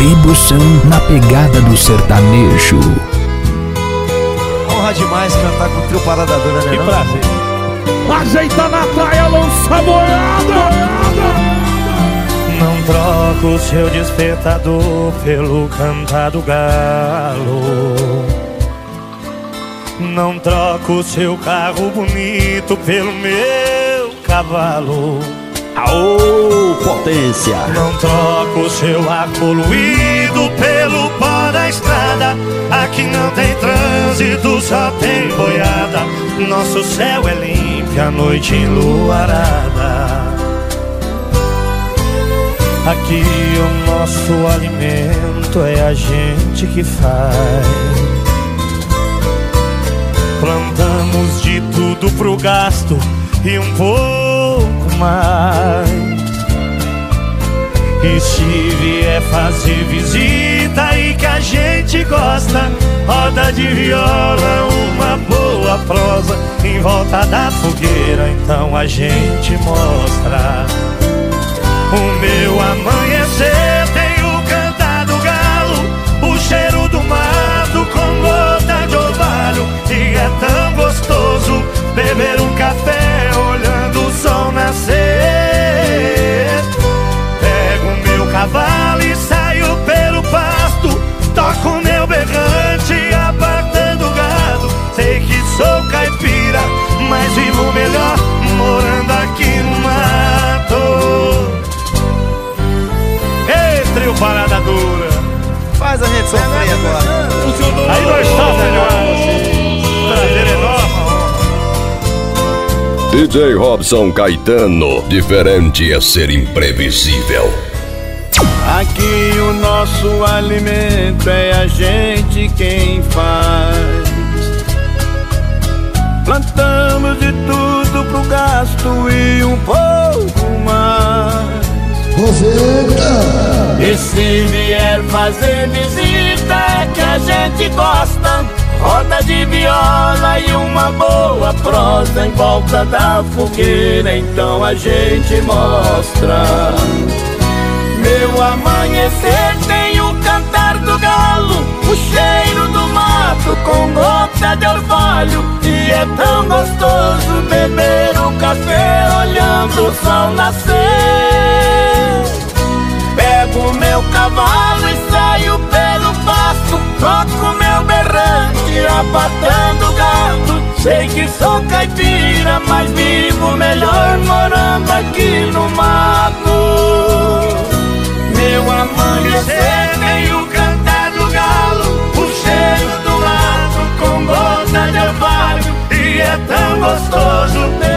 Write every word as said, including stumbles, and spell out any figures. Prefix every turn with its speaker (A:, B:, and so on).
A: Tribução na pegada do sertanejo.
B: Honra demais cantar com o trio Parada Dura, né?
C: Que
B: não?
C: prazer.
D: Ajeita na praia, lança a boiada.
C: Não troco o seu despertador pelo cantar do galo. Não troco o seu carro bonito pelo meu cavalo.
E: Aô, potência!
C: Não troco o seu ar poluído pelo pó da estrada. Aqui não tem trânsito, só tem boiada. Nosso céu é limpo, a noite enluarada. Aqui o nosso alimento é a gente que faz. Plantamos de tudo pro gasto e um pouco mais. E se vier fazer visita e que a gente gosta, roda de viola, uma boa prosa em volta da fogueira, então a gente mostra. O meu amanhecer tem o cantar do galo, o cheiro do mato com gota de orvalho. E é tão gostoso beber um café olhando o sol nascer. Pego o meu cavalo e saio pelo pasto, toco o meu berrante apartando o gado. Sei que sou caipira, mas vivo melhor morando aqui no mato. Trio Parada Dura.
B: Faz a gente sofrer agora.
C: Aí nós estamos, prazer enorme.
F: D J Robson Caetano, diferente é ser imprevisível.
G: Aqui o nosso alimento é a gente quem faz. Plantamos de tudo pro gasto e um pouco mais. E se vier fazer visita é que a gente gosta, roda de viola e uma boa prosa em volta da fogueira, então a gente mostra. Meu amanhecer tem o cantar do galo, o cheiro do mato com gota de orvalho. E é tão gostoso beber o café olhando o sol nascer. Pego meu cavalo e saio pelo pasto, toco meu berrante apartando o gado. Sei que sou caipira, mas vivo melhor morando aqui no mato. Meu amanhecer tem o cantar do galo, o cheiro do mato com gota de orvalho. E é tão gostoso